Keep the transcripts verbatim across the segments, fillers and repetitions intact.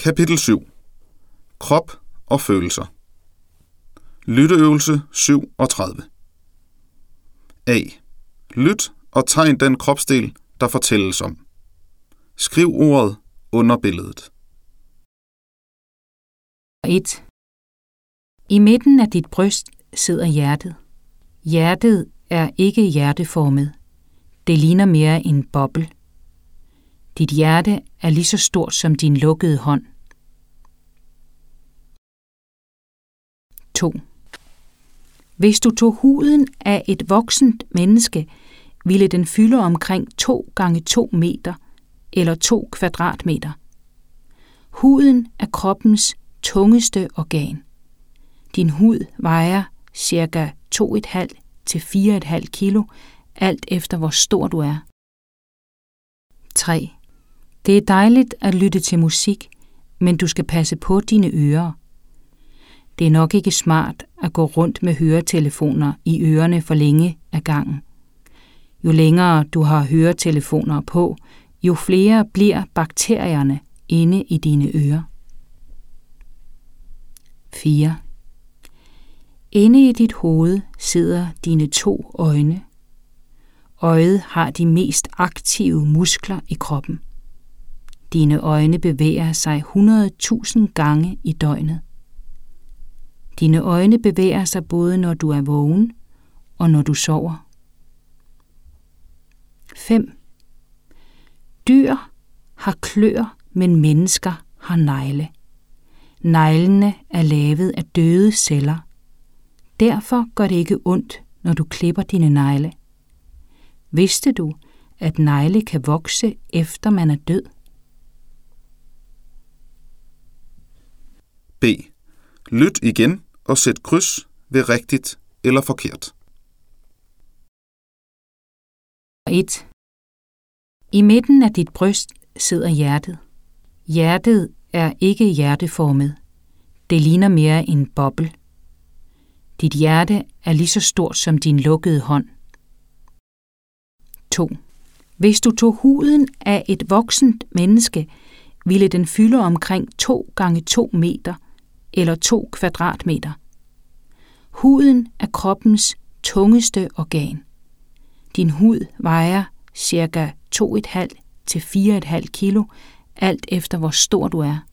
Kapitel syv. Krop og følelser. Lytteøvelse syvogtredive. A. Lyt og tegn den kropsdel, der fortælles om. Skriv ordet under billedet. et. I midten af dit bryst sidder hjertet. Hjertet er ikke hjerteformet. Det ligner mere en boble. Dit hjerte er lige så stort som din lukkede hånd. to. Hvis du tog huden af et voksent menneske, ville den fylde omkring to gange to meter eller to kvadratmeter. Huden er kroppens tungeste organ. Din hud vejer ca. to komma fem til fire komma fem kilo, alt efter hvor stor du er. tre. Det er dejligt at lytte til musik, men du skal passe på dine ører. Det er nok ikke smart at gå rundt med høretelefoner i ørerne for længe ad gangen. Jo længere du har høretelefoner på, jo flere bliver bakterierne inde i dine ører. fire. Inde i dit hoved sidder dine to øjne. Øjet har de mest aktive muskler i kroppen. Dine øjne bevæger sig hundrede tusind gange i døgnet. Dine øjne bevæger sig både når du er vågen og når du sover. fem. Dyr har kløer, men mennesker har negle. Neglene er lavet af døde celler. Derfor gør det ikke ondt, når du klipper dine negle. Vidste du, at negle kan vokse efter man er død? B. Lyt igen og sæt kryds ved rigtigt eller forkert. et. I midten af dit bryst sidder hjertet. Hjertet er ikke hjerteformet. Det ligner mere en boble. Dit hjerte er lige så stort som din lukkede hånd. to. Hvis du tog huden af et voksent menneske, ville den fylde omkring to gange to meter eller to kvadratmeter. Huden er kroppens tungeste organ. Din hud vejer ca. to komma fem til fire komma fem kilo, alt efter hvor stor du er.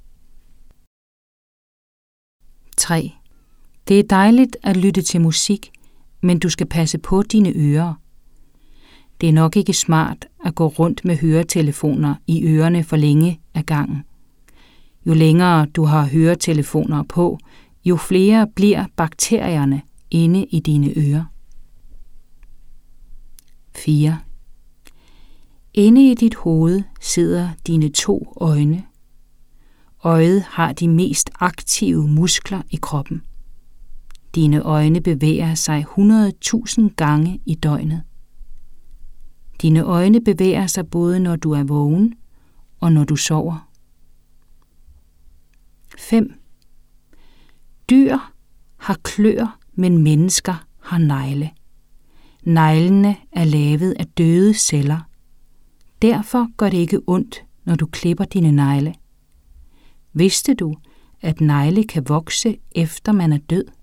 tre. Det er dejligt at lytte til musik, men du skal passe på dine ører. Det er nok ikke smart at gå rundt med høretelefoner i ørerne for længe ad gangen. Jo længere du har høretelefoner på, jo flere bliver bakterierne inde i dine ører. fire. Inde i dit hoved sidder dine to øjne. Øjet har de mest aktive muskler i kroppen. Dine øjne bevæger sig hundrede tusind gange i døgnet. Dine øjne bevæger sig både når du er vågen og når du sover. fem. Dyr har kløer, men mennesker har negle. Neglene er lavet af døde celler. Derfor gør det ikke ondt, når du klipper dine negle. Vidste du, at negle kan vokse efter man er død?